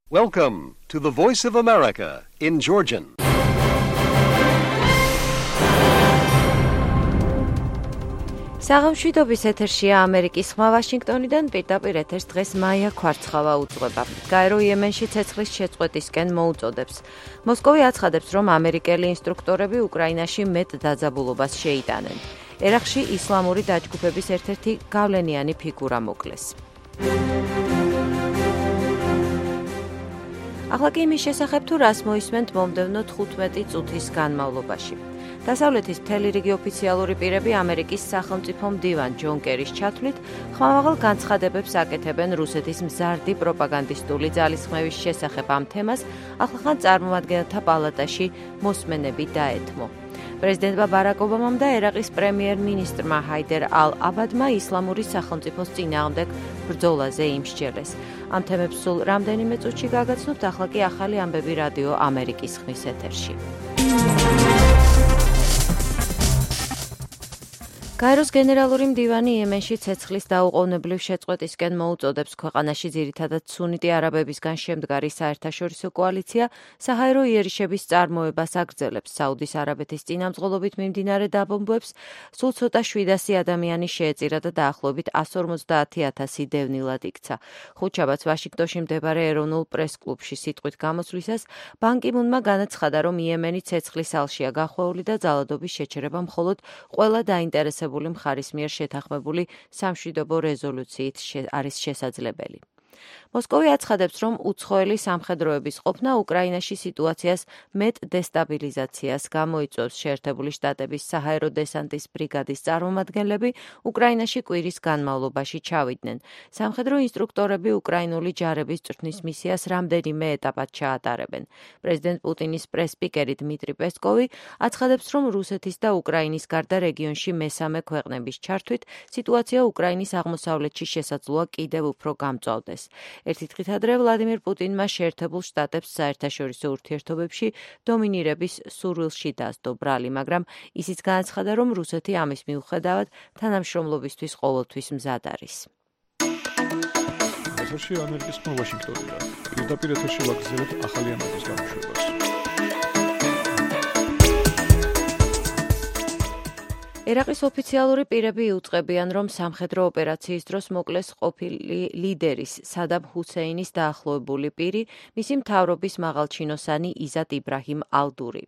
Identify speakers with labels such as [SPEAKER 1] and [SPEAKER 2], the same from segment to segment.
[SPEAKER 1] Welcome to the Voice of America in Georgian.
[SPEAKER 2] საღამშვიდობის ეთერშია ამერიკის ხმა ვაშინგტონიდან პირდაპირ ეთერს დღეს მაია ქვარცხავა უძღვება. გაერო იემენში ცეცხლის შეწყვეტისკენ მოუწოდებს. მოსკოვი აცხადებს, რომ ამერიკელი ინსტრუქტორები უკრაინაში მეტ დაძაბულობას შეიტანენ. ერაყში ისლამური დაჯგუფების ერთ-ერთი გავლენიანი ფიგურა მოკლეს. ახლა კი იმის შესახებ, თუ რას მოისმენთ მომდევნო 15 წუთის განმავლობაში. დასავლეთის მთელი რიგი ოფიციალური პირები ამერიკის სახელმწიფო მდივან ჯონ კერის ჩათვლით ხმამაღალ განცხადებებს აკეთებენ რუსეთის მზარდი პროპაგანდისტული ძალისხმევის შესახებ ამ თემას ახლახან წარმომადგენელთა პალატაში მოსმენები დაეთმო. პრეზიდენტმა ბარაკ ობამამ და ერაყის პრემიერ-მინისტრმა ჰაიდერ ალ-აბადმა ისლამური სახელმწიფოს წინააღმდეგ ბრძოლაზე იმსჯელეს. ამ თემებს სულ რამდენიმე წუთში გაგაცნობთ, ახლა კი ახალი ამბები რადიო ამერიკის ხმის ეთერში. გაეროს გენერალური მდივანი იემენში ცეცხლის დაუყოვნებლივ შეწყვეტისკენ მოუწოდებს. ქვეყანაში ძირითადად სუნიტი არაბებისგან შემდგარი საერთაშორისო კოალიცია საჰაერო იერიშების წარმოებას აგრძელებს. საუდის არაბეთის წინამძღოლობით მიმდინარე დაბომბვებს სულ ცოტა 700 ადამიანი შეეწირა და დაახლოებით 150,000 დევნილად იქცა. ხუთშაბათს ვაშინგტონში მდებარე ეროვნულ პრეს-კლუბში სიტყვით გამოსვლისას ბან კი მუნმა განაცხადა, რომ იემენი ცეცხლის ალშია გახვეული და ძალადობის შეჩერება მხოლოდ ყველა დაინტერესებული მხარის მიერ შეთანხმებული სამშვიდობო რეზოლუციით არის შესაძლებელი. მოსკოვი აცხადებს, რომ უცხოელი სამხედროების ყოფნა უკრაინაში სიტუაციას მეტ დესტაბილიზაციას გამოიწვევს. შეერთებული შტატების საჰაერო დესანტის ბრიგადის წარმომადგენლები უკრაინაში კვირის განმავლობაში ჩავიდნენ. სამხედრო ინსტრუქტორები უკრაინული ჯარების წვრთნის მისიას რამდენიმე ეტაპად ჩაატარებენ. პრეზიდენტ პუტინის პრეს-სპიკერი დმიტრი პესკოვი აცხადებს, რომ რუსეთის და უკრაინის გარდა რეგიონში მესამე ქვეყნების ჩართვით სიტუაცია უკრაინის აღმოსავლეთში შესაძლოა კიდევ უფრო გამწვავდეს. ერთი დღით ადრე ვლადიმირ პუტინმა შეერთებულ შტატებს საერთაშორისო ურთიერთობებში დომინირების სურვილში დასდო ბრალი, მაგრამ ისიც განაცხადა, რომ რუსეთი ამის მიუხედავად თანამშრომლობისთვის ყოველთვის მზად არის.
[SPEAKER 3] ეთერში ამერიკის ხმა ვაშინგტონიდან. პირდაპირ ეთერში ვაგრძელებთ ახალი ამბების გამოშვებას.
[SPEAKER 2] ერაყის ოფიციალური პირები იუწყებიან, რომ სამხედრო ოპერაციის დროს მოკლეს ყოფილი ლიდერის სადამ ჰუსეინის დაახლოებული პირი, მისი მთავრობის მაღალჩინოსანი იზად იბრაჰიმ ალ-დური.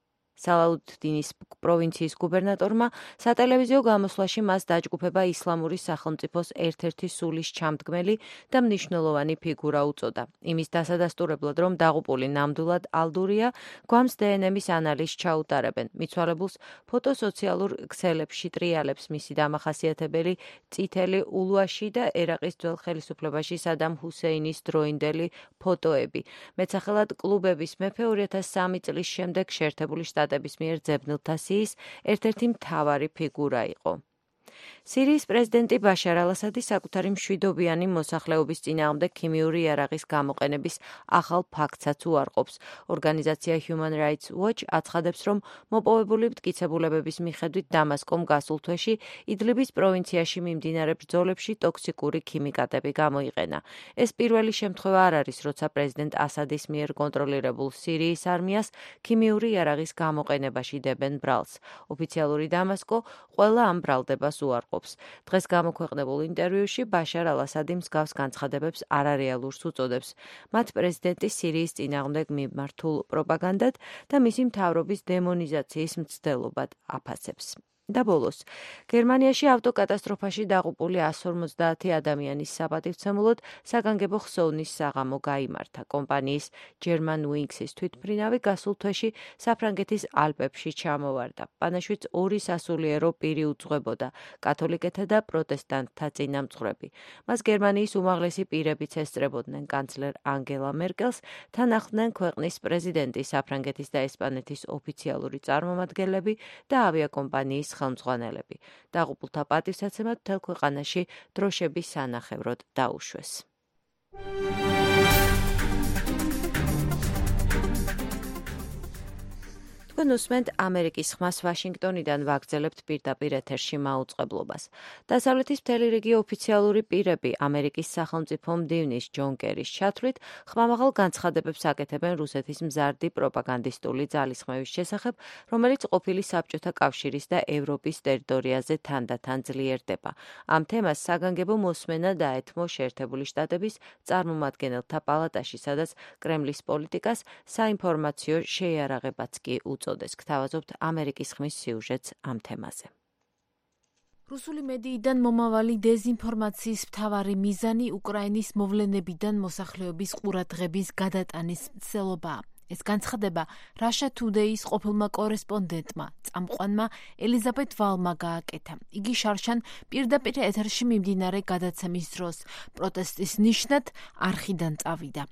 [SPEAKER 2] სალაუდდინის პროვინციის გუბერნატორმა სატელევიზიო გამოსვლაში მას დაჯგუფება ისლამური სახელმწიფოს ერთ-ერთი სულის ჩამდგმელი და მნიშვნელოვანი ფიგურა უწოდა. იმის დასადასტურებლად, რომ დაღუპული ნამდვილად ალ-დურია, გვამს დნმ-ის ანალიზს ჩაუტარებენ. მიცვალებულს ფოტოსოციალურ ქსელებში ტრიალებს მისი დამახასიათებელი წითელი ულვაში და ერაყის ძველ ხელისუფლებაში სადამ ჰუსეინის დროინდელი ფოტოები. მეცახელად კლუბების მეფე 2003 წლის შემდეგ შეერთებული შტატების მიერ ძებნილთა სიის ერთ-ერთი მთავარი ფიგურა იყო. სირიის პრეზიდენტი ბაშარ ალ-ასადი საკუთარი მშვიდობიანი მოსახლეობის წინააღმდეგ ქიმიური იარაღის გამოყენების ახალ ფაქტსაც უარყოფს. ორგანიზაცია Human Rights Watch აცხადებს, რომ მოპოვებული მტკიცებულებების მიხედვით დამასკომ გასულ თვეში იდლიბის პროვინციაში მიმდინარე ბრძოლებში ტოქსიკური ქიმიკატები გამოიყენა. ეს პირველი შემთხვევა არ არის, როცა პრეზიდენტ ასადის მიერ კონტროლირებულ სირიის არმიას ქიმიური იარაღის გამოყენებაში დებენ ბრალს. ოფიციალური დამასკო ყველა ამ ბრალდებას უარყოფს. დღეს გამოქვეყნებულ ინტერვიუში ბაშარ ალ-ასადი მსგავს განცხადებებს არარეალურს უწოდებს. მათ პრეზიდენტი სირიის წინააღმდეგ მიმართულ პროპაგანდად და მისი მთავრობის დემონიზაციის მცდელობად აფასებს. და ბოლოს, გერმანიაში ავტოკატასტროფაში დაღუპული 150 ადამიანის საპატივცემულოდ საგანგებო ხსოვნის საღამო გაიმართა. კომპანიის German Wings-ის თვითმფრინავი გასულ თვეში საფრანგეთის ალპებში ჩამოვარდა. პანაშვიდს ორი სასულიერო პირი უძღვებოდა, კათოლიკეთა და პროტესტანტთა წინამძღვრები. მას გერმანიის უმაღლესი პირებიც ესწრებოდნენ, კანცლერ ანგელა მერკელს თან ახლდნენ ქვეყნის პრეზიდენტი, საფრანგეთის და ესპანეთის ოფიციალური წარმომადგენლები და ავიაკომპანიის ხელმძღვანელები. დაღუპულთა პატივსაცემად მთელ ქვეყანაში დროშების სანახევროდ დაუშვეს. თქვენ უსმენთ ამერიკის ხმას ვაშინგტონიდან ვაგრძელებთ პირდაპირ ეთერში მაუწყებლობას. დასავლეთის მთელი რიგი ოფიციალური პირები ამერიკის სახელმწიფო მდივნის ჯონ კერის ჩათვლით ხმამაღალ განცხადებებს აკეთებენ რუსეთის მზარდი პროპაგანდისტული ძალისხმევის შესახებ, რომელიც ყოფილი საბჭოთა კავშირის და ევროპის ტერიტორიაზე თანდათან ძლიერდება. ამ თემას საგანგებო მოსმენა დაეთმო შეერთებული შტატების წარმომადგენელთა პალატაში, სადაც კრემლის პოლიტიკას საინფორმაციო შეიარაღებაც კი უწოდეს. გთავაზობთ ამერიკის ხმის სიუჟეტს ამ თემაზე.
[SPEAKER 4] რუსული მედიიდან მომავალი დეზინფორმაციის მთავარი მიზანი უკრაინის მოვლენებიდან მოსახლეობის ყურადღების გადატანის მცდელობაა. ეს განცხადება Russia Today-ის ყოფილმა კორესპონდენტმა, წამყვანმა ელიზაბეთ ვალმა გააკეთა. იგი შარშან პირდაპირ ეთერში მიმდინარე გადაცემის დროს პროტესტის ნიშნად არხიდან წავიდა.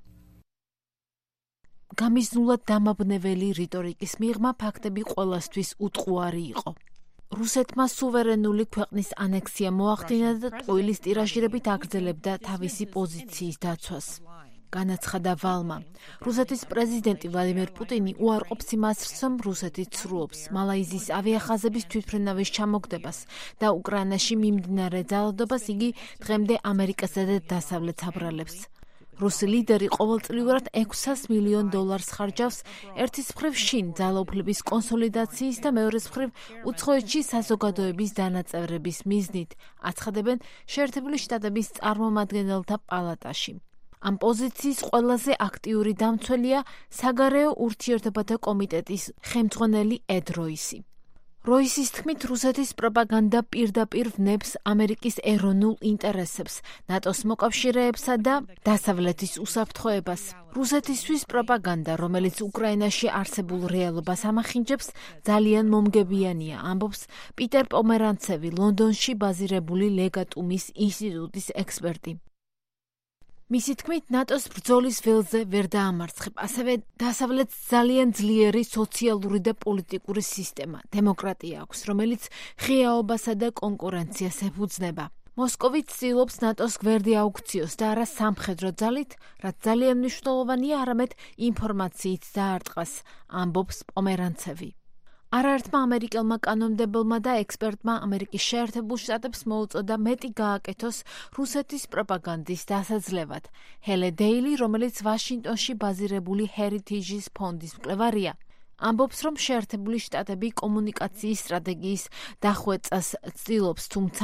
[SPEAKER 4] გამიზნულად დამაბნეველი რიტორიკის მიღმა ფაქტები ყველასთვის უტყუარი იყო. რუსეთმა სუვერენული ქვეყნის ანექსია მოახდინა და ტყუილის ტირაჟირებით აგრძელებდა თავისი პოზიციის დაცვას. განაცხადა ვალმა. რუსეთის პრეზიდენტი ვლადიმერ პუტინი უარყოფს იმას, რომ რუსეთი ცრუობს მალაიზიის ავიახაზების თვითმფრინავის ჩამოგდებას და უკრაინაში მიმდინარე ძალადობას იგი დღემდე ამერიკასა და დასავლეთს აბრალებს. რუსი ლიდერი ყოველწლიურად $600 მილიონ ხარჯავს ერთის მხრივ შინ ძალაუფლების კონსოლიდაციის და მეორეს მხრივ უცხოეთში საზოგადოების დანაწევრების მიზნით, აცხადებენ შეერთებული შტატების წარმომადგენელთა პალატაში. ამ პოზიციის ყველაზე აქტიური დამცველია საგარეო ურთიერთობათა კომიტეტის ხელმძღვანელი ედ როისი. როისის თქმით, რუსეთის პროპაგანდა პირდაპირ ვნებს ამერიკის ეროვნულ ინტერესებს, ნატოს მოკავშირეებსა და დასავლეთის უსაფრთხოებას. რუსეთისთვის პროპაგანდა, რომელიც უკრაინაში არსებულ რეალობას ამახინჯებს, ძალიან მომგებიანია, ამბობს პიტერ პომერანცევი, ლონდონში ბაზირებული ლეგატუმის ინსტიტუტის ექსპერტი. მისი თქმით, ნატოს ბრძოლის ველზე ვერ დაამარცხებ, ასევე დასავლეთს ძალიან ძლიერი სოციალური და პოლიტიკური სისტემა, დემოკრატია აქვს, რომელიც ღიაობასა და კონკურენციას ეფუძნება. მოსკოვი ცდილობს ნატოს გვერდი აუქციოს და არა სამხედრო ძალით, რაც ძალიან მნიშვნელოვანია არამედ ინფორმაციით დაარტყას, ამბობს პომერანცევი. არაერთმა ამერიკელმა კანონმდებელმა და ექსპერტმა ამერიკის შეერთებულ შტატებს მოუწოდა მეტი გააკეთოს რუსეთის პროპაგანდის დასაძლევად. ჰელე დეილი, რომელიც ვაშინგტონში ბაზირებული ჰერიტეჯის ფონდის მკვლევარია, ამბობს, რომ შეერთებული შტატები კომუნიკაციის სტრატეგიის დახვეწას ცდილობს, თუმცა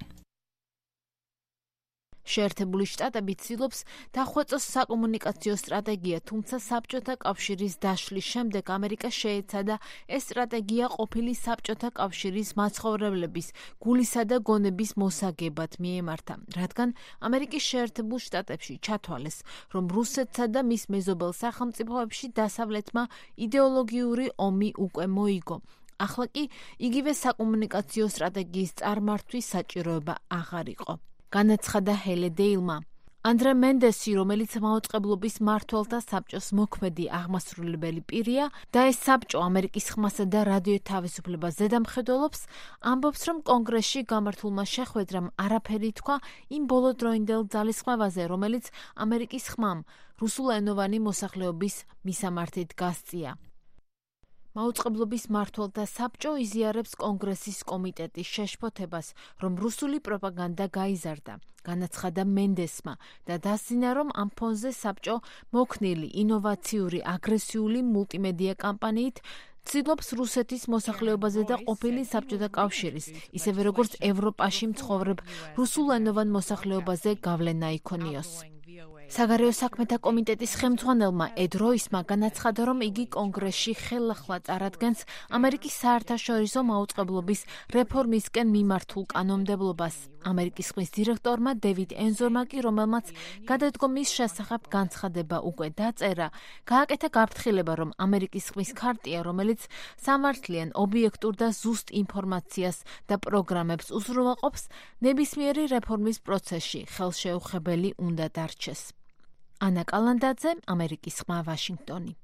[SPEAKER 4] შეერთებული შტატები ცდილობს დახვეწოს საკომუნიკაციო სტრატეგია, თუმცა საბჭოთა კავშირის დაშლის შემდეგ ამერიკა შეეცადა ეს სტრატეგია ყოფილი საბჭოთა კავშირის მაცხოვრებლების გულისა და გონების მოსაგებად მიემართა, რადგან ამერიკის შეერთებულ შტატებში ჩათვალეს, რომ რუსეთსა და მის მეზობელ სახელმწიფოებში დასავლეთმა იდეოლოგიური ომი უკვე მოიგო. ახლა კი იგივე საკომუნიკაციო სტრატეგიის წარმართვის საჭიროება აღარ იყო. განაცხადა ჰელე დეილმა. ანდრე მენდესი, რომელიც მაუწყებლობის მმართველთა საბჭოს მოქმედი აღმასრულებელი პირია და ეს საბჭო ამერიკის ხმასა და რადიო თავისუფლებას ზედამხედველობს, ამბობს, რომ კონგრესში გამართულმა შეხვედრამ არაფერი თქვა იმ ბოლოდროინდელ ძალისხმევაზე, რომელიც ამერიკის ხმამ რუსულენოვანი მოსახლეობის მისამართით გასწია. მაუწყებლობის მმართველთა საბჭო იზიარებს კონგრესის კომიტეტის შეშფოთებას, რომ რუსული პროპაგანდა გაიზარდა, განაცხადა მენდესმა და დასძინა, რომ ამ ფონზე საბჭო მოქნილი ინოვაციური აგრესიული მულტიმედია კამპანიით ცდილობს რუსეთის მოსახლეობაზე და ყოფილი საბჭოთა კავშირის, ისევე როგორც ევროპაში მცხოვრებ რუსულენოვან მოსახლეობაზე გავლენა იქონიოს. საგარეო საქმეთა კომიტეტის ხელმძღვანელმა ედ როისმა განაცხადა, რომ იგი კონგრესში ხელახლა წარადგენს ამერიკის საერთაშორისო მაუწყებლობის რეფორმისკენ მიმართულ კანონმდებლობას. ამერიკის ხმის დირექტორმა დევიდ ენზორმა კი, რომელმაც გადადგომის შესახებ განცხადება უკვე დაწერა, გააკეთა გაფრთხილება, რომ ამერიკის ხმის ქარტია, რომელიც სამართლიან, ობიექტურ და ზუსტ ინფორმაციას და პროგრამებს უზრუნველყოფს, ნებისმიერი რეფორმის პროცესში ხელშეუხებელი უნდა დარჩეს. ანა კალანდაძე, ამერიკის ხმა, ვაშინგტონი.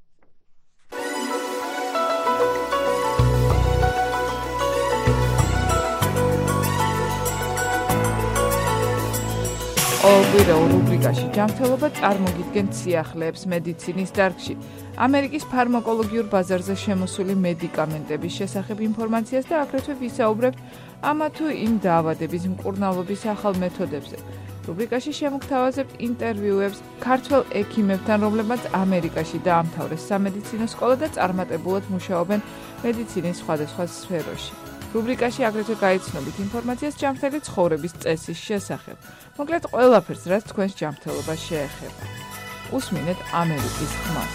[SPEAKER 5] ყოველკვირეულ რუბრიკაში ჯანმრთელობა წარმოგიდგენთ სიახლეებს მედიცინის დარგში. ამერიკის ფარმაკოლოგიურ ბაზარზე შემოსული მედიკამენტების შესახებ ინფორმაციას და აგრეთვე ვისაუბრებთ ამა თუ იმ დაავადების მკურნალობის ახალ მეთოდებზე. რუბრიკაში შემოგთავაზებთ ინტერვიუებს ქართველ ექიმებთან, რომლებმაც ამერიკაში დაამთავრეს სამედიცინო სკოლა და წარმატებულად მუშაობენ მედიცინის სხვადასხვა სფეროში. რუბრიკაში აგრეთვე გაიცნობით ინფორმაციას ჯანმრთელი ცხოვრების წესის შესახებ. მოკლედ ყველაფერს, რაც თქვენს ჯანმრთელობას შეეხება. უსმინეთ ამერიკის ხმას.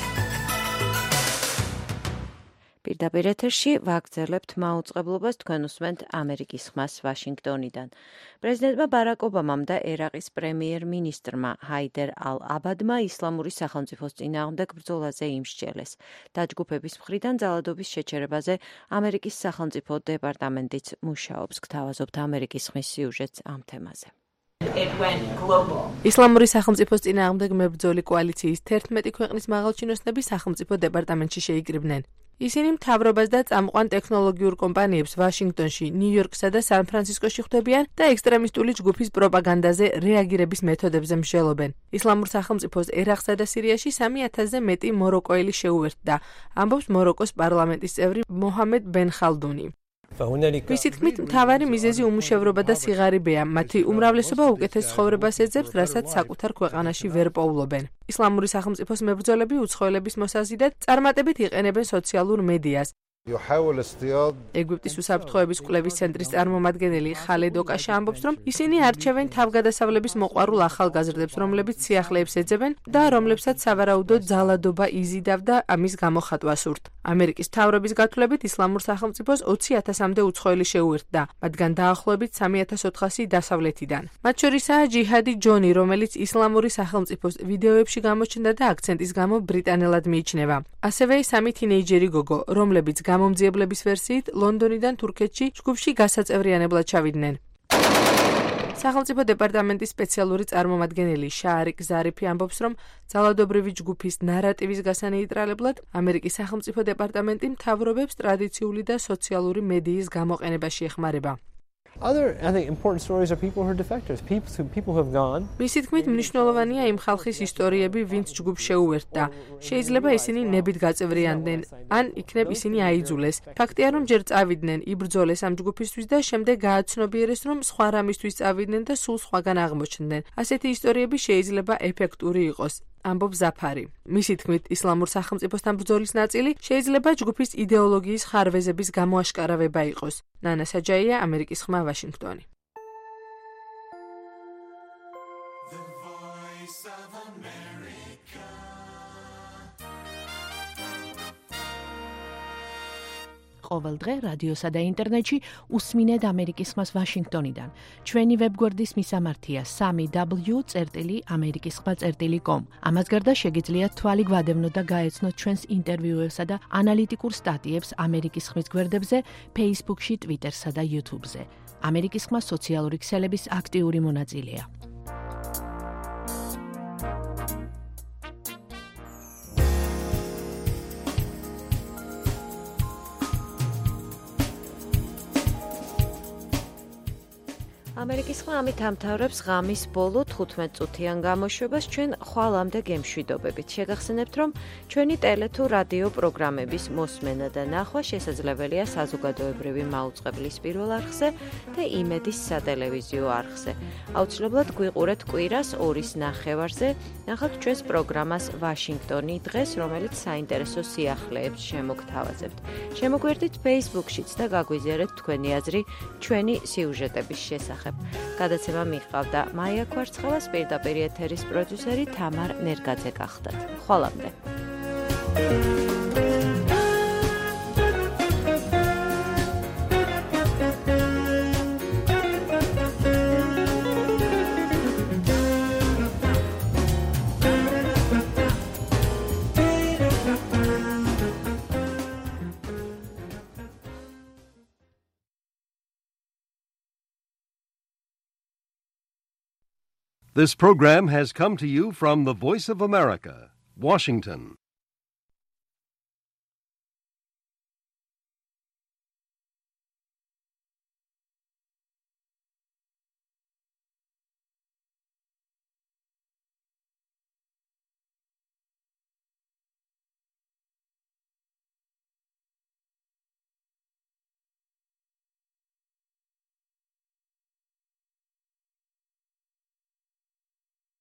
[SPEAKER 2] პირდაპირ ეთერში ვაგრძელებთ მაუწყებლობას, თქვენ უსმენთ ამერიკის ხმას ვაშინგტონიდან. პრეზიდენტმა ბარაკ ობამამ და ერაყის პრემიერ-მინისტრმა ჰაიდერ ალ-აბადმა ისლამური სახელმწიფოს წინააღმდეგ ბრძოლაზე იმსჯელეს. დაჯგუფების მხრიდან ძალადობის შეჩერებაზე ამერიკის სახელმწიფო დეპარტამენტიც მუშაობს. გთავაზობთ ამერიკის ხმის სიუჟეტს ამ თემაზე.
[SPEAKER 6] ისლამური სახელმწიფოს წინააღმდეგ მებრძოლი კოალიციის 11 ქვეყნის მაღალჩინოსნები სახელმწიფო დეპარტამენტში შეიკრიბნენ. ისინი მთავრობას და წამყვან ტექნოლოგიურ კომპანიებს ვაშინგტონში, ნიუ-იორკსა და სან-ფრანცისკოში ხვდებიან და ექსტრემისტული ჯგუფის პროპაგანდაზე რეაგირების მეთოდებზე მსჯელობენ. ისლამურ სახელმწიფოს ერაყსა და სირიაში 3000-ზე მეტი მოროკოელი შეუერთდა, ამბობს მოროკოს პარლამენტის წევრი მოჰამედ ბენ ხალდუნი. მისი თქმით, მთავარი მიზეზი უმუშევრობა და სიღარიბეა. მათი უმრავლესობა უკეთეს ცხოვრებას ეძებს, რასაც საკუთარ ქვეყანაში ვერ პოულობენ. ისლამური სახელმწიფოს მებრძოლები უცხოელების მოსაზიდად წარმატებით იყენებენ სოციალურ მედიას. ეგვიპტის უსაფრთხოების კვლევის ცენტრის წარმომადგენელი ხალედ ოკაშა ამბობს, რომ ისინი არჩევენ თავგადასავლების მოყვარულ ახალგაზრდებს, რომლებიც სიახლეებს ეძებენ და რომლებსაც სავარაუდოდ ძალადობა იზიდავდა ამის გამოხატვა სურთ. ამერიკის მთავრობის გათვლებით ისლამურ სახელმწიფოს 20,000-მდე უცხოელი შეუერთდა, მათგან დაახლოებით 3,400 დასავლეთიდან. მათ შორისაა ჯიჰადი ჯონი, რომელიც ისლამური სახელმწიფოს ვიდეოებში გამოჩნდა და აქცენტის გამო ბრიტანელად მიიჩნევა. ასევე 3 თინეიჯერი გოგო, რომლებიც გამომძიებლების ვერსიით ლონდონიდან თურქეთში ჯგუფში გასაწევრიანებლად ჩავიდნენ. სახელმწიფო დეპარტამენტის სპეციალური წარმომადგენელი შაარიკ ზარიფი ამბობს, რომ ძალადობრივი ჯგუფის ნარატივის გასანეიტრალებლად ამერიკის სახელმწიფო დეპარტამენტი მთავრობებს ტრადიციული და სოციალური მედიის გამოყენებაში ეხმარება. მისი თქმით, მნიშვნელოვანია იმ ხალხის ისტორიები, ვინც ჯგუფს შეუერთდა. შეიძლება ისინი ნებით გაწევრიანდნენ, ან იქნებ ისინი აიძულეს. ფაქტია, რომ ჯერ წავიდნენ, იბრძოლეს ამ ჯგუფისთვის და შემდეგ გააცნობიერეს, რომ სხვა რამისთვის წავიდნენ და სულ სხვაგან აღმოჩნდნენ. ასეთი ისტორიები შეიძლება ეფექტური იყოს. ამბობს ზაფარი. მისი თქმით, ისლამურ სახელმწიფოსთან ბრძოლის ნაწილი შეიძლება ჯგუფის იდეოლოგიის ხარვეზების გამოაშკარავება იყოს. ნანა საჯაია, ამერიკის ხმა, ვაშინგტონი.
[SPEAKER 7] ყოველ დღე რადიოსა და ინტერნეტში უსმინეთ ამერიკის ხმას ვაშინგტონიდან. ჩვენი ვებგვერდის მისამართია 3w.amerikiskhma.com. ამას გარდა შეგიძლიათ თვალი გვადევნოთ და გაეცნოთ ჩვენს ინტერვიუებსა და ანალიტიკურ სტატიებს ამერიკის ხმის გვერდებზე, Facebook-ში, Twitter-სა და YouTube-ზე. ამერიკის ხმა სოციალური ქსელების აქტიური მონაწილეა.
[SPEAKER 2] ამერიკის ხმა ამით ამთავრებს ღამის ბოლო 15 წუთიან გამოშვებას ჩვენ ხვალამდე გემშვიდობებით. შეგახსენებთ, რომ ჩვენი ტელე თუ რადიო პროგრამების მოსმენა და ნახვა შესაძლებელია საზოგადოებრივი მაუწყებლის პირველ არხზე და იმედის სატელევიზიო არხზე. აუცილებლად გვიყურეთ კვირას 2-ის ნახევარზე, ნახავთ ჩვენს პროგრამას ვაშინგტონი დღეს, რომელიც საინტერესო სიახლეებს შემოგთავაზებთ. შემოგვერდით Facebook-შიც და გაგვიზიარეთ თქვენი აზრი ჩვენი სიუჟეტების შესახებ. გადაცემა მიჰყავდა მაია კვარცხელას, პირდაპირ ეთერის პროდიუსერი თამარ ნერგაძე გახდათ. ხვალამდე.
[SPEAKER 1] This program has come to you from the Voice of America, Washington.